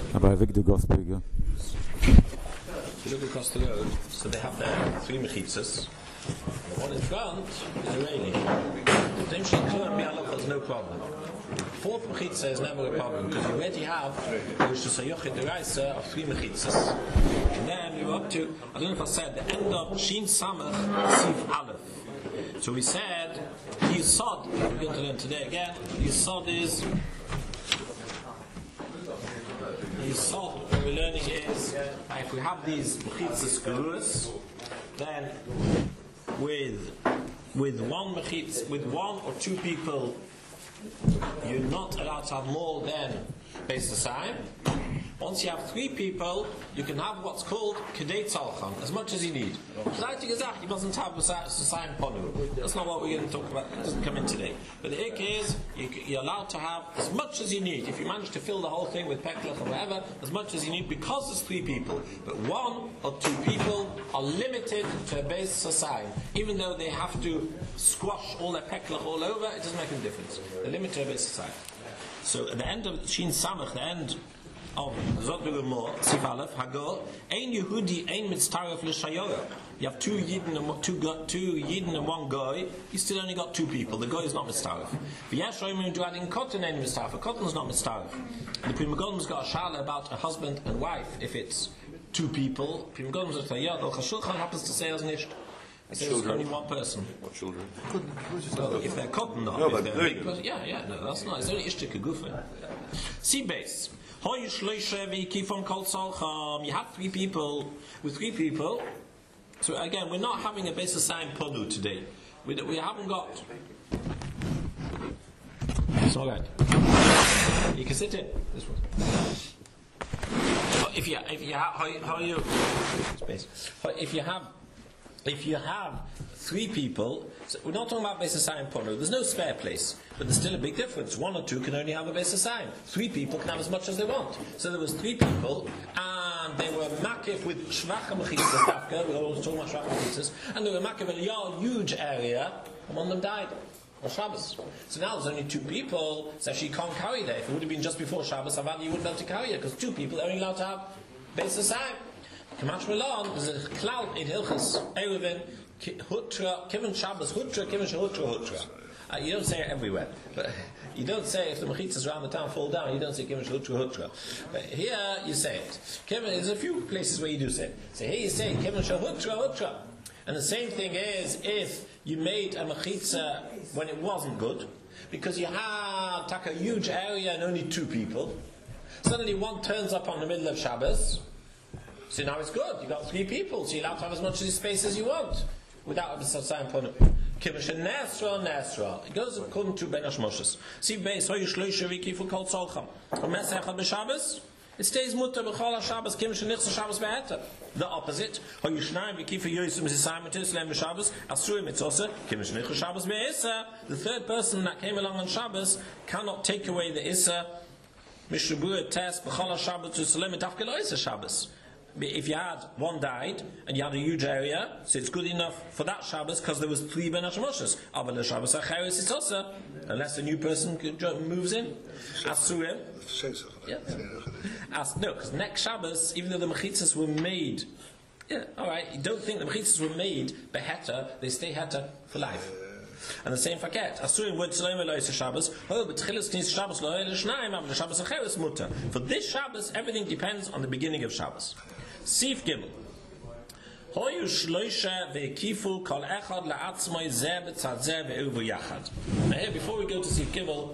Aber weg the gospel, yeah. If you look across the road, so they have their 3 mechitzas. The one in front is raining. There's no problem. 4th mechitza is never a problem because you already have the yochid deraisa of 3 mechitzas. And then you're up to, I don't know if I said, the end of Shin Samach Sif Aleph. So we said, Yisod, we're going to learn today again, Yisod is, Yisod, what we're learning is, if we have these mechitzas gerus, then with one mechitz, with 1 or 2 people, you're not allowed to have more than Beis Hasayim. Once you have 3 people, you can have what's called Kedei Tzalchan, as much as you need. You mustn't have Hasayim Ponu. That's not what we're going to talk about. It doesn't come in today. But the ik is, you're allowed to have as much as you need. If you manage to fill the whole thing with Peklach or whatever, as much as you need, because there's 3 people. But 1 or 2 people are limited to a Beis Hasayim. Even though they have to squash all their Peklach all over, it doesn't make any difference. They're limited to a Beis Hasayim. So at the end of Shin Samach, the end of Zot B'Gemor, Sif Aleph, Hagor, Ein Yehudi, Ein Mitztaref L'Shayora. You have 2 Yidden and 1 Goy, you still only got 2 people. The Goy is not Mitztaref. V'yesh Roimim do adding Kotten Ein Mitztaref. A Kotten is not Mitztaref. The Pri Megadol's got a shala about a husband and wife. If it's 2 people, Pri Megadol's got a Yad, Al Chashulchan happens to say as nicht. It says only 1 person. What children? Well, if they're cotton, not. No, if they're big big. person, yeah, no, that's not. It's only Ishtik Gufa. See base. You have 3 people. With 3 people. So again, we're not having a Beis Hasayim Ponu today. We haven't got. It's all right. You can sit in. This one. If you have 3 people, so we're not talking about Beis Hasayim Ponu. There's no spare place, but there's still a big difference. 1 or 2 can only have a Beis Hasayim. 3 people can have as much as they want. So there was 3 people, and they were makif with shvacha mechitzas dafka. We're always talking about shvacha mechitzas, and they were makif in a huge area, and one of them died on Shabbos. So now there's only 2 people, so she can't carry there. If it would have been just before Shabbos, Avadi, you wouldn't be able to carry it because 2 people are only allowed to have Beis Hasayim. Kamash Milan, there's a cloud in Hilchas Eruvin, Hutra, Kivin Shabbos, Hutra, Kivin Hutra. You don't say it everywhere. But you don't say if the mechitzas around the town fall down, you don't say Kivin Hutra. But here you say it. There's a few places where you do say it. So here you say Kivin Hutra. And the same thing is if you made a mechitza when it wasn't good, because you had a huge area and only 2 people. Suddenly one turns up on the middle of Shabbos. So now it's good. You got 3 people, so you're allowed to have as much space as you want without a Hasayim Ponu. Kivish Nesra. It goes according to Ben Hashmoshes. See base how you shloisha v'ki for kol tzolcham. Mesechad b'Shabbos. It stays mutter b'chol haShabbos. Kivish Nichsa Shabbos be'eta. The opposite. How you shnayim v'ki for Yosem Zisayim Mitzvah b'Shabbos. Asurim Mitzosa. Kivish Nichsa Shabbos be'isa. The 3rd person that came along on Shabbos cannot take away the Issa. Mishrabuah test b'chol haShabbos to Salim et Afkel Isa Shabbos. If you had 1 died and you had a huge area, so it's good enough for that Shabbos because there was 3 Ben Hashmoshes. But the Shabbos Acheres is also, unless a new person moves in. Asurim. Yeah. No, because next Shabbos, even though the mechitzas were made, alright, you don't think the mechitzas were made beheta, they stay heta for life. And the same faket. Asurim word Tzloim Elois Shabbos. Oh, but Tchilas Knis Shabbos Lo Elois Shnaim, but the Shabbos Acheres Mutter. For this Shabbos, everything depends on the beginning of Shabbos. Sif Gimel. Hoyu Shloisha ve'kifu kol echad la'atzmoi zeh b'tzad zeh ve'uvu yachad. Now here, before we go to Sif Gimel,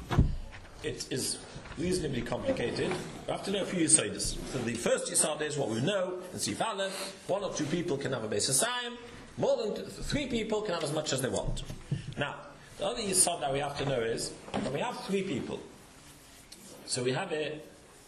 it is reasonably complicated. We have to know a few Yisodis. So the first Yisod is what we know in Sif Aleph. 1 or 2 people can have a Beis Hasayim. More than 3 people can have as much as they want. Now, the other Yisod that we have to know is, when we have 3 people, so we have it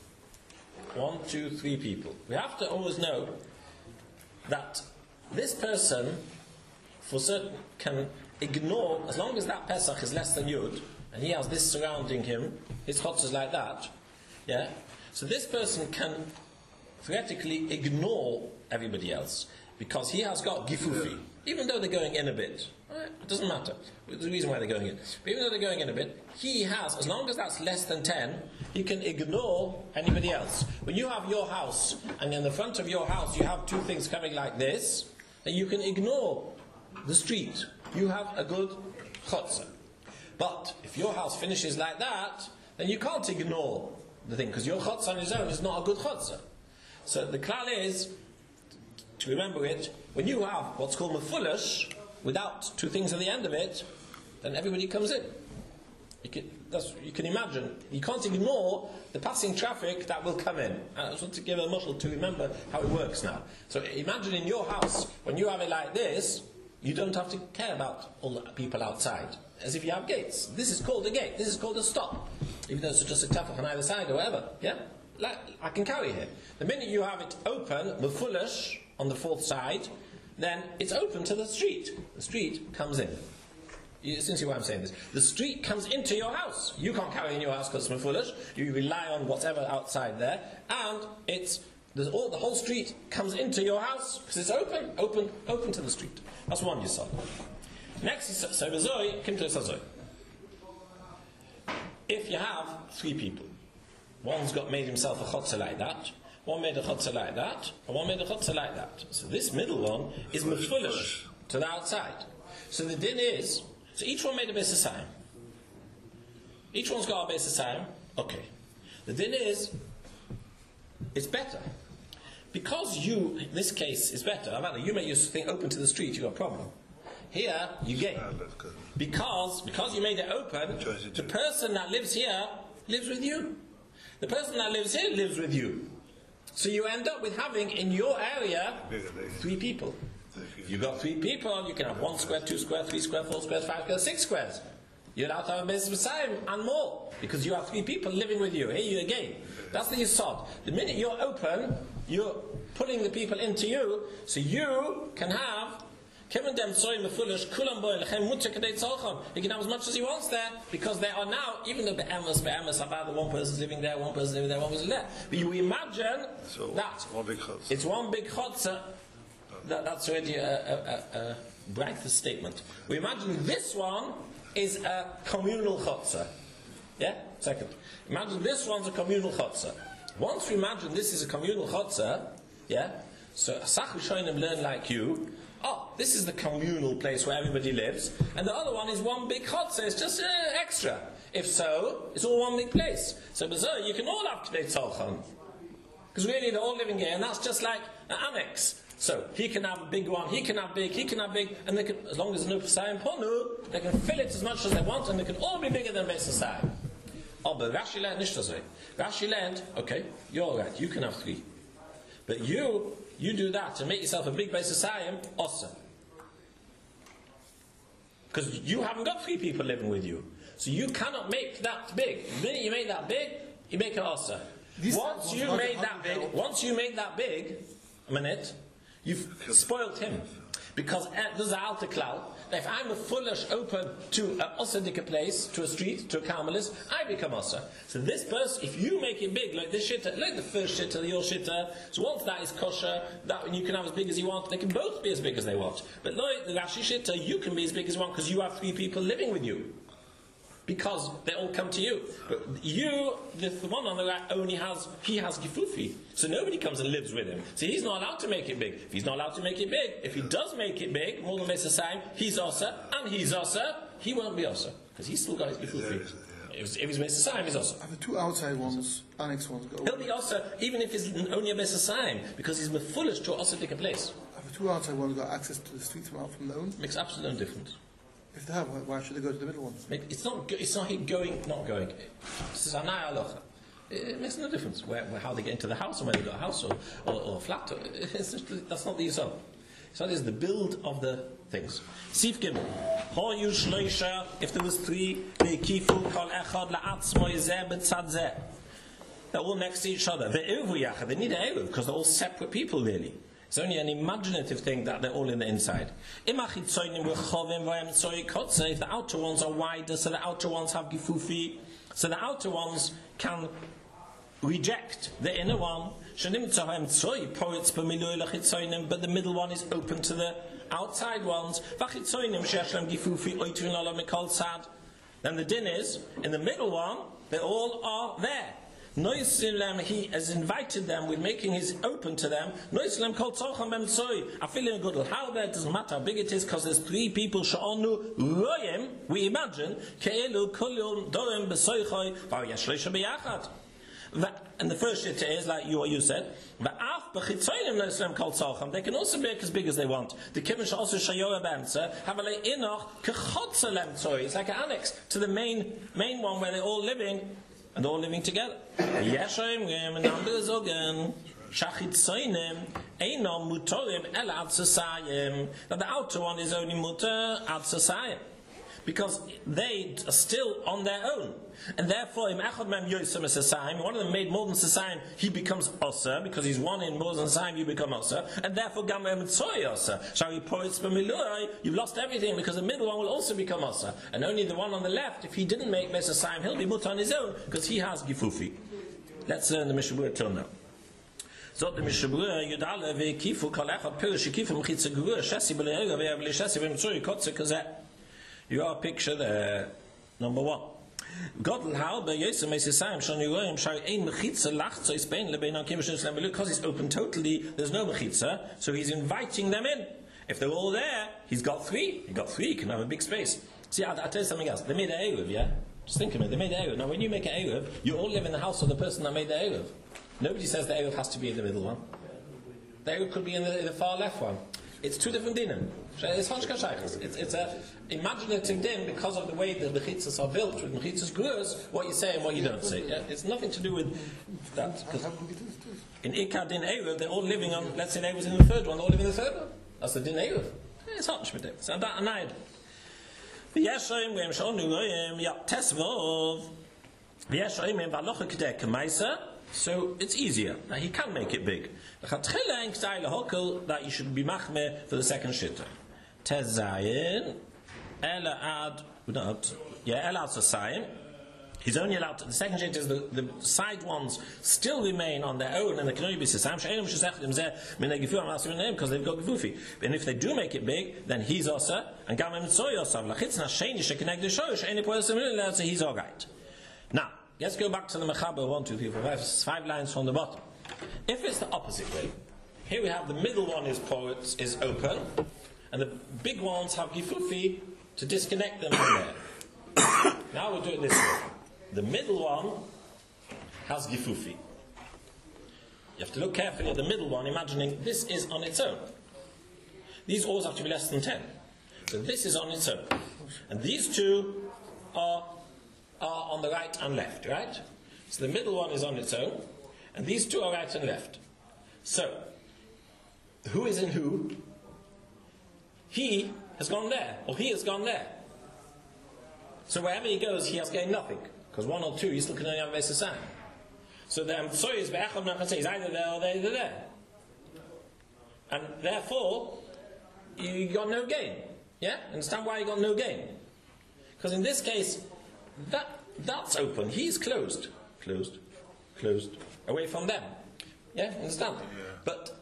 1, 2, 3 people. We have to always know that this person, for certain, can ignore, as long as that Pesach is less than Yud, and he has this surrounding him, his chotz is like that, yeah? So this person can theoretically ignore everybody else, because he has got gifufi, even though they're going in a bit. Right? It doesn't matter. There's a reason why they're going in. But even though they're going in a bit, he has, as long as that's less than 10, he can ignore anybody else. When you have your house, and in the front of your house you have two things coming like this, then you can ignore the street. You have a good chutzah. But if your house finishes like that, then you can't ignore the thing, because your chutzah on its own is not a good chutzah. So the klal is, to remember it, when you have what's called mefulish, without two things at the end of it, then everybody comes in. You can imagine, you can't ignore the passing traffic that will come in. I just want to give a muscle to remember how it works now. So imagine in your house, when you have it like this, you don't have to care about all the people outside, as if you have gates. This is called a gate, this is called a stop, even though it's just a tafach on either side or whatever. Yeah? Like I can carry here. The minute you have it open, mefulish, on the fourth side, then it's open to the street. The street comes in. You see why I'm saying this. The street comes into your house. You can't carry in your house because it's foolish. You rely on whatever outside there, and the whole street comes into your house because it's open to the street. That's one yisod. Next is Sevazoi, Kim to Sazoi. If you have three people, one's made himself a chotzer like that, one made a chotzer like that, and one made a chotzer like that. So this middle one is mefulish to the outside. So the din is, so each one made a beis hasayim. Each one's got a beis hasayim. Okay. The din is, it's better. Because you, in this case, is better. You make your thing open to the street, you've got a problem. Here, you gain. Because you made it open, the person that lives here lives with you. The person that lives here lives with you. So you end up with having in your area 3 people. You've got 3 people, you can have 1 square, 2 square, 3 square, 4 squares, 5 squares, 6 squares. You're allowed to have a beis hasayim and more, because you have 3 people living with you. Here you again. That's the yisod. The minute you're open, you're putting the people into you, so you can have he can have as much as he wants there, because they are now, even though be'emes about one person's living there, one person's living there, one person's living there. But you imagine that it's one big chotzer. That's already a breakfast statement. We imagine this one is a communal chotzer. Yeah? Second. Imagine this one's a communal chotzer. Once we imagine this is a communal chotzer, yeah? So Asachu Shoinim learn like you. Oh, this is the communal place where everybody lives, and the other one is one big chotzer. It's just extra. If so, it's all one big place. So you can all have Tnei Tzolchan, because really they're all living here, and that's just like an annex. So he can have a big one, he can have big, and they can, as long as there's no Pesayim Ponu, they can fill it as much as they want, and they can all be bigger than beis hasayim. Oh, but Rashi learned nicht so. Rashi learned, okay, you're alright, you can have 3. But you do that to make yourself a big beis hasayim, awesome. Because you haven't got 3 people living with you. So you cannot make that big. The minute you make that big, you make it awesome. Once you made that big, a minute, you've spoiled him. Because there's an alter klal, that if I'm a foolish open to an osadika place, to a street, to a Carmelist, I become osa. So this person, if you make it big, like this shitta, like the first shitta, your shitta, so once that is kosher, that you can have as big as you want, they can both be as big as they want. But like the Rashi shitta, you can be as big as you want, because you have 3 people living with you. Because they all come to you. But you, the one on the right, he has gifufi. So nobody comes and lives with him. So he's not allowed to make it big. If he's not allowed to make it big, if he does make it big, more than beis hasayim, he's osa, and he's osa, he won't be osa. Because he's still got his gifufi. If he's beis hasayim, he's osa. And the 2 outside ones, annex ones, go. He'll be osa, even if it's only a beis hasayim, because he's foolish to osa take a place. Have the 2 outside ones got access to the streets from their own? Makes absolutely no difference. If they have, why should they go to the middle one? It's not he going, not going. This is anai alocha. It makes no difference how they get into the house, or whether they got a house or a flat. That's not the yisod. So that is the build of the things. Sif Gimel. Hoyu shloisha. If there was 3, they kifu kol echad la'atzmo yizeh b'tzad zeh. They're all next to each other. They need an eruv because they're all separate people, really. It's only an imaginative thing that they're all in the inside. If the outer ones are wider, so the outer ones have gifufi, so the outer ones can reject the inner one. But the middle one is open to the outside ones. Then the din is, in the middle one, they all are there. He has invited them with making his open to them. I feel in good how that doesn't matter how big it is, because there's three people. We imagine and the first shit is like what you said. They can also make as big as they want. The Kivin also have a it's like an annex to the main one where they're all living and all living together. Now the outer one is only mutter ad sasayim, because they are still on their own. And therefore, one of them made more than Sasayim, he becomes Osa, because he's one in more than Sasayim, you become Osa. And therefore, you've lost everything, because the middle one will also become Osa. And only the one on the left, if he didn't make Sasayim, he'll be Mutter on his own, because he has Gifufi. Let's learn the Mishabur till now. So the Mishabur, Yudale, Kifu, Kalechot, Pirish, Kifu, Mchitza, Guru, Shesi, Beleega, Ve'avle, Shesi, Vemtsuri, Kotze, Kazet. You got a picture there, number one. Because he's open totally, there's no mechitza, so he's inviting them in. If they're all there, he's got three. He can have a big space. See, I'll tell you something else. They made an Eruv, yeah? Just think of it. They made an Eruv. Now, when you make an Eruv, you all live in the house of the person that made the Eruv. Nobody says the Eruv has to be in the middle one. The Eruv could be in the far left one. It's two different dinim. It's a imaginative din because of the way the mechitzas are built with mechitzas gruas, what you say and what you don't say. Yeah? It's nothing to do with that. In Ikar din Eruv, they're all living on, let's say they was in the third one, they're all living in the third one. That's the din Eruv. It's hot with it. It's that anayid. So it's easier. Now he can make it big. That you should be machmeh for the second shitta. Tezayin, ela ad, ela ad sasayim. He's only allowed to, the second shitta is the side ones still remain on their own, and they can only be sasayim. Because they've got gefufi. And if they do make it big, then he's osa, and gamem tzoy osa. Lachitzna sheini shekeneg the shoyish. Any person he's all right. Now. Let's go back to the Mechaber 1, 2, 3, 4, 5, 5 lines from the bottom. If it's the opposite way, here we have the middle one is open, and the big ones have Gifufi to disconnect them from there. Now we'll do it this way. The middle one has Gifufi. You have to look carefully at the middle one, imagining this is on its own. These always have to be less than 10. So this is on its own. And these two are on the right and left, right? So the middle one is on its own, and these two are right and left. So, who is in who? He has gone there, or he has gone there. So wherever he goes, he has gained nothing, because one or two, he still can only have a sign. So the Amtsoy is Be'echad Nachaseh, he's either there or they're there. And therefore, you got no gain. Yeah? Understand why you got no gain? Because in this case, that's open. He's closed, away from them. Yeah, understand? Yeah. But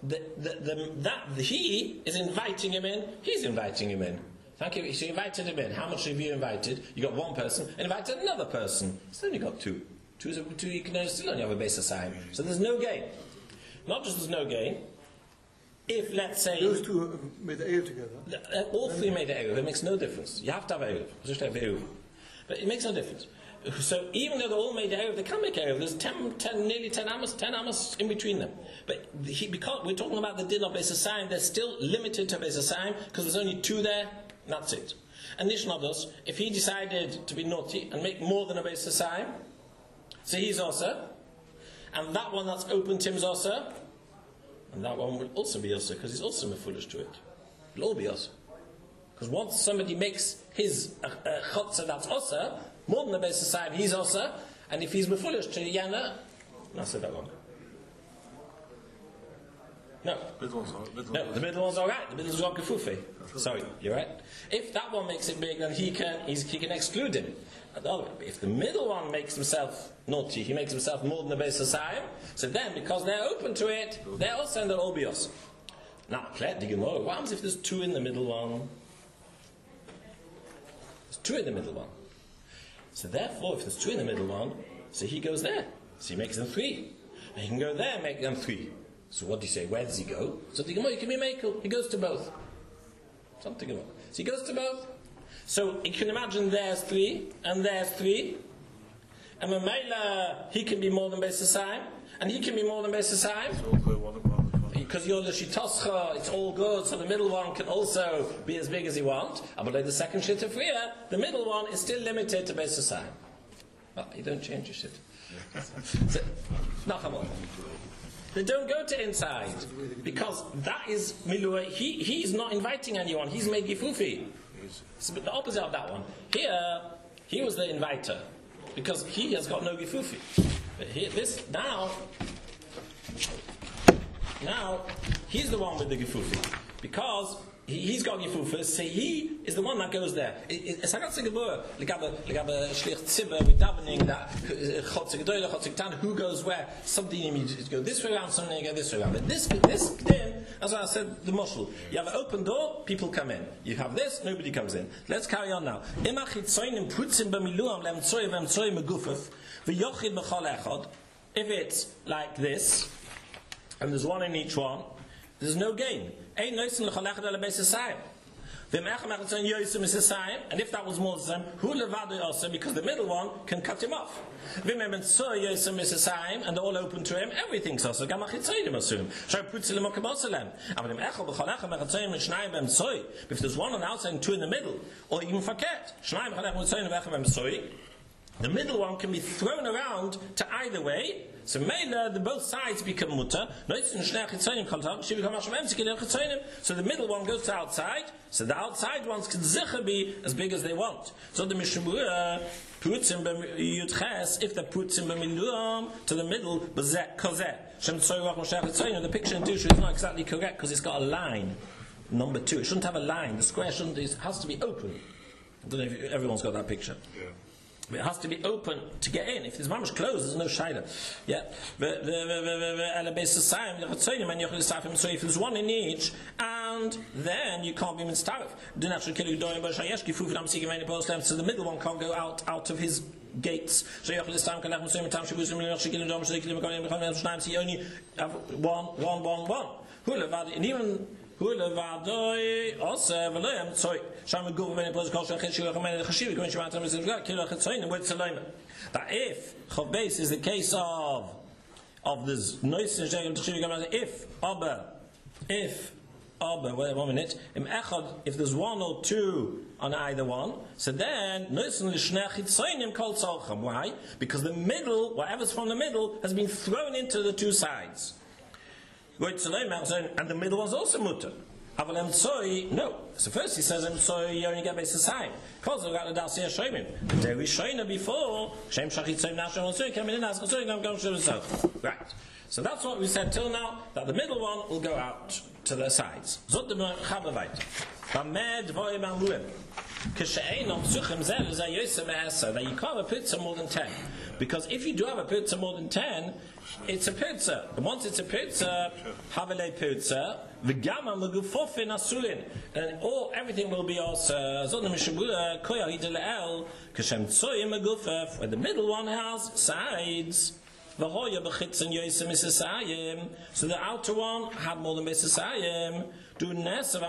he is inviting him in. He's inviting him in. Thank you. She invited him in. How much have you invited? You got one person, and invited another person. So then you got two. Two. You can still only have a base assignment. So there's no gain. Not just there's no gain. If, let's say... Those two made the Eruv together. All three made the Eruv. It makes no difference. You have to have Eruv. Just have Eruv. But it makes no difference. So even though they all made Eruv, they can't make Eruv. There's nearly 10 amos in between them. But because we're talking about the din of Beis Hasayim, they're still limited to Beis Hasayim because there's only two there. That's it. And Nishnados, if he decided to be naughty and make more than a Beis Hasayim, so he's also, and that one that's open to him is also, and that one will also be also because he's also foolish to it. It'll all be also. Because once somebody makes his chotzer that's also, more than the Beis Hasayim, he's also, and if he's foolish to Yana, I said that wrong. No. No, the middle one's all right. The middle's got gefufi. Sorry, you're right. If that one makes it big, then he can exclude him. If the middle one makes himself naughty, he makes himself more than the Beis Hasayim, so then, because they're open to it, they're also in the obios. Now, the Gemara, what happens if there's two in the middle one? There's two in the middle one. So therefore, if there's two in the middle one, so he goes there. So he makes them three. And he can go there and make them three. So what do you say? Where does he go? So the Gemara, he can be makel. He goes to both. Something about. So he goes to both. So you can imagine there's three, and there's three. And Mamela, he can be more than Beis Hasayim, and he can be more than Beis Hasayim. Because you're the Shitoscha, it's all good, so the middle one can also be as big as you want. But like the second Shittafriya, the middle one is still limited to Beis Hasayim. Well, you don't change your shit. So, they don't go to inside, because that is Milua. He's not inviting anyone, he's made Gifufi. It's the opposite of that one. Here, he was the inviter, because he has got no Gifufi. But here, now, he's the one with the Gefufi. Because he's got Gefufas, so he is the one that goes there. It's a ganze Gebur. Legabe Shlich Tzibber with davening that Chotzig Doyle, Chotzig Tan, who goes where? Something you go this way around, something you go this way around. But this then, as I said, the moshul. You have an open door, people come in. You have this, nobody comes in. Let's carry on now. If it's like this, and there's one in each one, there's no gain. And if that was more than also because the middle one can cut him off. And all open to him, everything's also. If there's one on the outside and two in the middle, or even forget, the middle one can be thrown around to either way. So the both sides become mutter. So the middle one goes to outside. So the outside ones can zicha be as big as they want. So the Mishnah puts him if they put him to the middle, the picture in Dusha is not exactly correct because it's got a line. Number 2. It shouldn't have a line. The square has to be open. I don't know if everyone's got that picture. Yeah. It has to be open to get in. If there's mamish closed, there's no shaila. Yeah. So if there's one in each, and then you can't be mitzaref. So the middle one can't go out of his gates. So you only have one. And even that if Chavbeis is the case of this noise, if there's one or two on either one, so then why? Because the middle, whatever's from the middle, has been thrown into the two sides. And the middle one's also mutter. No. So first he says, you only get Beis Hasayim. Because we've got the Dasi Hashemim. The day we shown before, Shem Shachitzim Nashon came in as right. So that's what we said till now, that the middle one will go out to the sides. That you can't have a pizza more than 10. Because if you do have a pizza more than 10, it's a pizza. And once it's a pizza, havele pizza, v'gama megufofin asulin, and everything will be also. Where the middle one has sides. So the outer one had more than Beis Hasayim. So then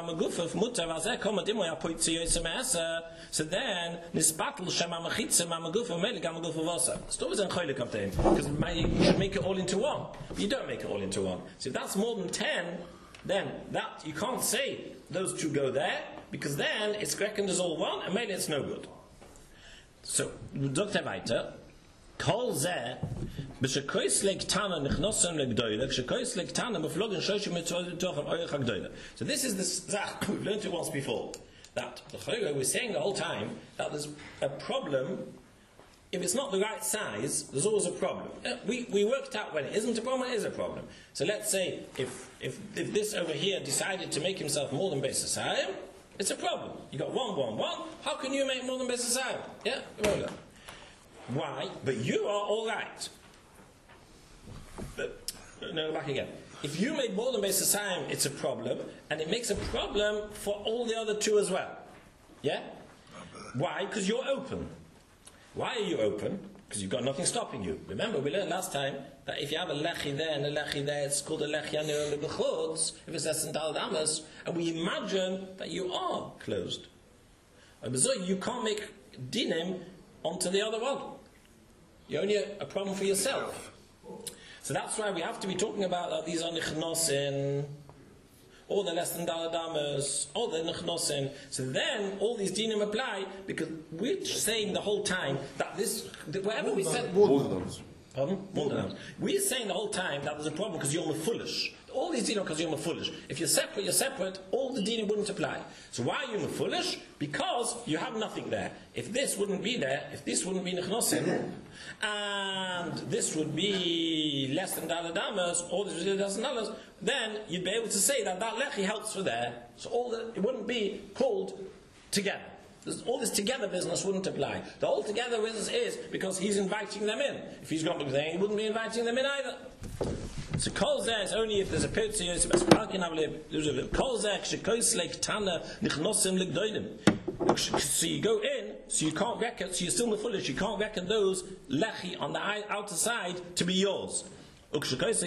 nisbatel shema mechitza mamagufa meligam magufa vasa. Because you should make it all into one. But you don't make it all into one. So if that's more than 10, then that you can't say those two go there, because then it's reckoned as all one, and maybe it's no good. So Dr. Weiter. Kol zeh b'shekois lektana nichnosim legdoyle b'shekois lektana b'flogen shoshim mitochem oich hagdoyle. So this is the zach we've learned it once before, that the Chayre was saying the whole time that there's a problem if it's not the right size, there's always a problem. We worked out when it isn't a problem, it is a problem. So let's say if this over here decided to make himself more than Beis Hasayim, it's a problem. You got 1, 1, 1. How can you make more than Beis Hasayim? Yeah, well, why? But you are all right. But, no, back again. If you made more than Beis Hasayim, it's a problem, and it makes a problem for all the other two as well. Yeah? Why? Because you're open. Why are you open? Because you've got nothing stopping you. Remember, we learned last time that if you have a lechi there and a lechi there, it's called a lechi anir lebechutz, if it's less than Daled Amos, and we imagine that you are closed. You can't make dinim onto the other one. You're only a problem for yourself. So that's why we have to be talking about that these are nichnosin, or the less than Daled Amos, or the nichnosin. So then all these dinim apply, because we're saying the whole time that this, whatever we said. Pardon? We're saying the whole time that there's a problem because you're foolish. All these dinim because you're foolish. If you're separate, all the dinim wouldn't apply. So why are you foolish? Because you have nothing there. If this wouldn't be there, if this wouldn't be nechnosin, and this would be less than Daled Amos, or this would be less than dollars, then you'd be able to say that lechi helps for there. So it wouldn't be called together. All this together business wouldn't apply. The whole together business is because he's inviting them in. If he's got to be there, he wouldn't be inviting them in either. So kol zeh is only if there's a pirtzi yosef as parkin avle. Kol zeh kshekos leiktana nichnosim legdolim. So you go in, so you can't reckon. So you're still foolish. You can't reckon those lechi on the outer side to be yours. Or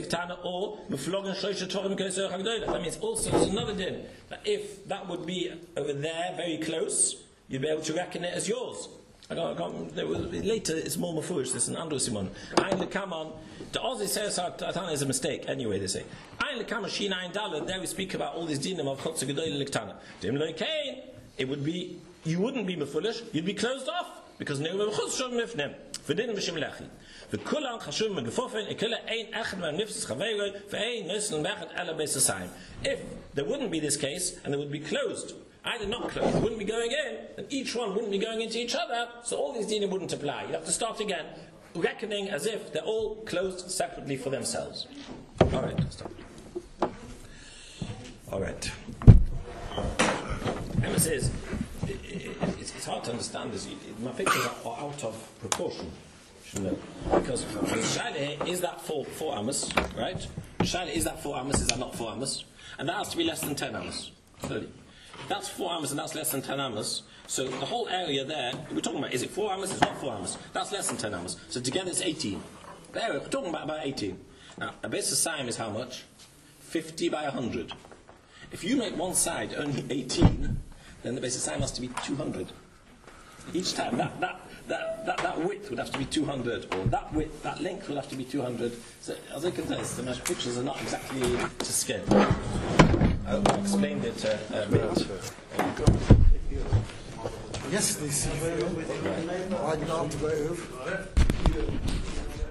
that means also there's another din that if that would be over there very close, you'd be able to reckon it as yours. Later it's more foolish. This is an Andrew Simon. Ein lekaman. The Aussie says Atana is a mistake. Anyway, they say Ein lekaman shin ein dalad. There we speak about all these dinim of chutz gedoyle lektana. Dim loikein. It would be you wouldn't be foolish. You'd be closed off because no chutz shon mifnem. V'din b'shem lechi. V'kulan chashum megefofen. Ikela ein echad me'nifs chaveiroi. V'ein nisn mechad ela Beis Hasayim. If there wouldn't be this case and they would be closed. Either not closed, they wouldn't be going in, and each one wouldn't be going into each other, so all these dinim wouldn't apply. You'd have to start again, reckoning as if they're all closed separately for themselves. Alright, stop. Alright. Emma says, it's hard to understand this. My pictures are out of proportion. Because Shaila is that 4 amos, right? Shaila is that 4 amos, is that not 4 amos? And that has to be less than 10 amos. Clearly. That's 4 amos and that's less than 10 amos. So the whole area there, we're talking about, is it 4 amos? It's not 4 amos. That's less than 10 amos. So together it's 18. There, we're talking about 18. Now, a Beis Hasayim is how much? 50 by 100. If you make one side only 18, then the Beis Hasayim has to be 200. Each time, that width would have to be 200, or that width, that length would have to be 200. So, as I can tell, the pictures are not exactly to scale. I hope I explained it a bit. Yes, they see. I don't have to go over.